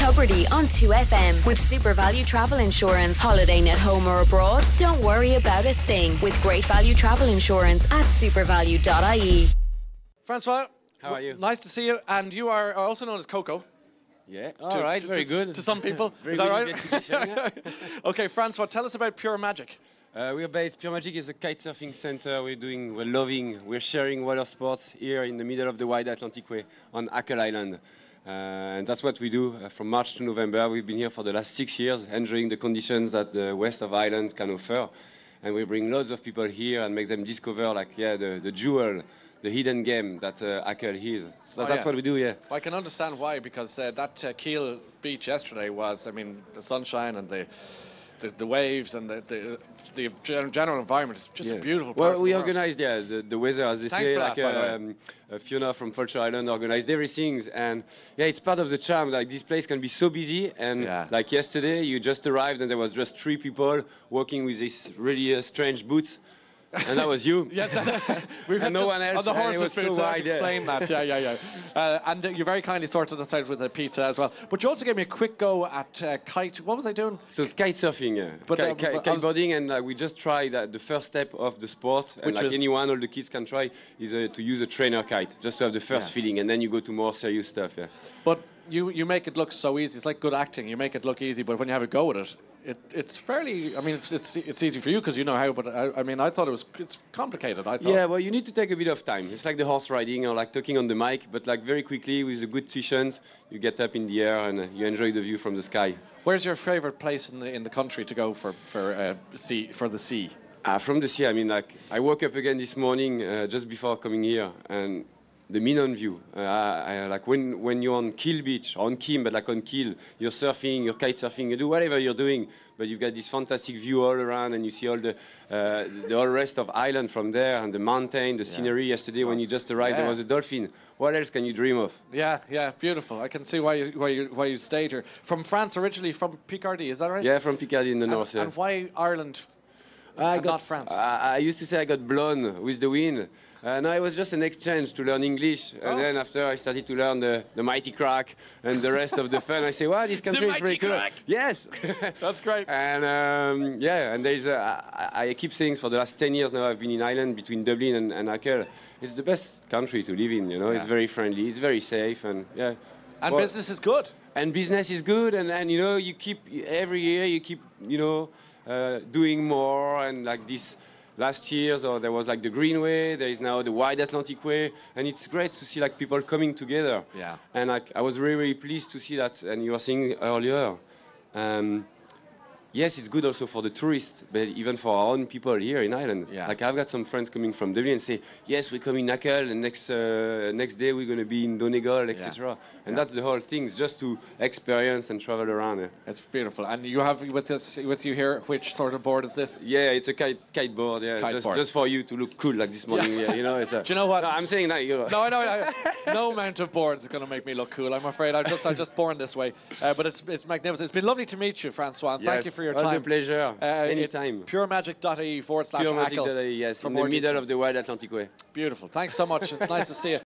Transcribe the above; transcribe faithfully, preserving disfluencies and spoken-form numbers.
Tubridy on two F M with Super Value Travel Insurance. Holidaying at home or abroad? Don't worry about a thing with Great Value Travel Insurance at supervalue dot I E. Francois, how are you? Nice to see you. And you are also known as Coco. Yeah, all to, right, to, very to, good. To some people, very is that good right? investigation, yeah. Okay, Francois, tell us about Pure Magic. Uh, we are based. Pure Magic is a kite surfing center. We're doing, we're loving, we're sharing water sports here in the middle of the wide Atlantic Way on Ackle Island. Uh, and that's what we do uh, from March to November. We've been here for the last six years, enjoying the conditions that the west of Ireland can offer. And we bring lots of people here and make them discover, like, yeah, the, the jewel, the hidden game that uh, Ackle is. So oh, that's yeah. what we do, yeah. I can understand why, because uh, that uh, Kiel beach yesterday was, I mean, the sunshine and the the, the waves and the, the the general environment is just yeah. a beautiful part Well, of the we world. organised, yeah, the, the weather, as they Thanks say, for like that, by the um, uh, Fiona from Fulcher Island organised everything, and yeah, it's part of the charm. Like, this place can be so busy, and yeah. like yesterday, you just arrived and there was just three people walking with these really uh, strange boots. And that was you. Yes, we and no one else. On the horses, was so so wide, explain yeah. that. Yeah, yeah, yeah. Uh, and uh, you very kindly sorted us out with a pizza as well. But you also gave me a quick go at uh, kite. What was I doing? So it's kite surfing, yeah. But, Ki- uh, ki- but kiteboarding, and uh, we just tried uh, the first step of the sport, and Which like was anyone, all the kids can try, is uh, to use a trainer kite, just to have the first Yeah. feeling, and then you go to more serious stuff, yeah. But you, you make it look so easy. It's like good acting. You make it look easy, but when you have a go at it, it it's fairly. I mean, it's it's, it's easy for you because you know how. But I, I mean, I thought it was it's complicated. I thought. Yeah, well, you need to take a bit of time. It's like the horse riding or like talking on the mic, but like very quickly with a good tuitions, you get up in the air and uh, you enjoy the view from the sky. Where's your favorite place in the in the country to go for for uh, sea for the sea? Uh, from the sea, I mean, like I woke up again this morning uh, just before coming here, and the Menon view. Uh, I, I, like when, when you're on Kiel Beach, or on Kim, but like on Kiel, you're surfing, you're kite surfing, you do whatever you're doing, but you've got this fantastic view all around, and you see all the uh, the whole rest of Ireland from there, and the mountain, the yeah. scenery. Yesterday, when you just arrived, yeah. there was a dolphin. What else can you dream of? Yeah, yeah, beautiful. I can see why you why you why you stayed here. From France originally, from Picardy, is that right? Yeah, from Picardy in the and, north. Yeah. And why Ireland? I and got, not France. I, I used to say I got blown with the wind. Uh, no, it was just an exchange to learn English. And oh. then after I started to learn the, the mighty crack and the rest of the fun, I say, wow, this country is very cool. Crack. Yes. That's great. And um, yeah, and there's a, I, I keep saying for the last ten years now I've been in Ireland between Dublin and, and Ackle. It's the best country to live in, you know. Yeah. It's very friendly, it's very safe, and yeah. And well, business is good. And business is good, and, and you know, you keep, every year you keep, you know, uh, doing more, and like this last year, so there was like the Greenway, there is now the Wide Atlantic Way, and it's great to see like people coming together. Yeah. And like I was really, really pleased to see that, and you were saying earlier, um, yes, it's good also for the tourists, but even for our own people here in Ireland. Yeah. Like I've got some friends coming from Dublin and say, yes, we come in Ackle, and next uh, next day we're going to be in Donegal, et cetera. Yeah. And yeah. that's the whole thing, it's just to experience and travel around. Yeah. It's beautiful. And you have with this with you here, which sort of board is this? Yeah, it's a kite kiteboard. Yeah, kite just board. just for you to look cool like this morning. Yeah, yeah you know. It's a, Do you know what? No, I'm saying that you. No, I know. I, no amount of boards is going to make me look cool. I'm afraid. I'm just I'm just born this way. Uh, but it's it's magnificent. It's been lovely to meet you, Francois. And yes, thank you for your all time. the pleasure. Uh, Anytime. puremagic dot I E forward slash Pure Magic Ackle. dot I E, yes, for in the more middle details. of the Wide Atlantic Way. Beautiful. Thanks so much. It's nice to see you.